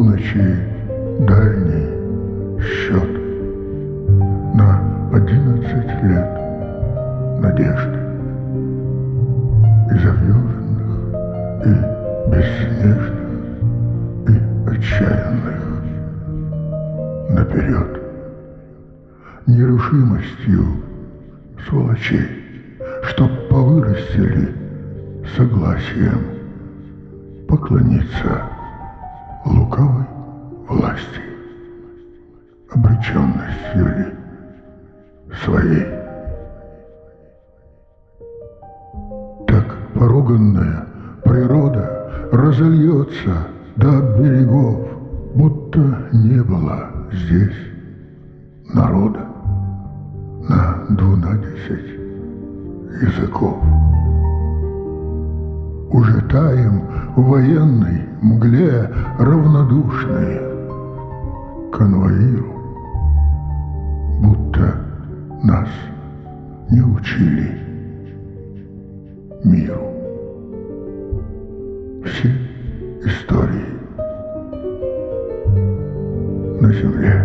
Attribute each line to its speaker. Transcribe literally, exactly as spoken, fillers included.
Speaker 1: полночи дальний счет на одиннадцать лет надежды и завьюженных, и бесснежных, и отчаянных наперед, нерушимостью сволочей, чтоб повырастили согласием поклониться лукавой власти, обреченностью ли своей. Так поруганная природа разольется до берегов, будто не было здесь народа на двунадесять языков. Уже таем в военной мгле равнодушные конвоиру, будто нас не учили миру. Все истории на земле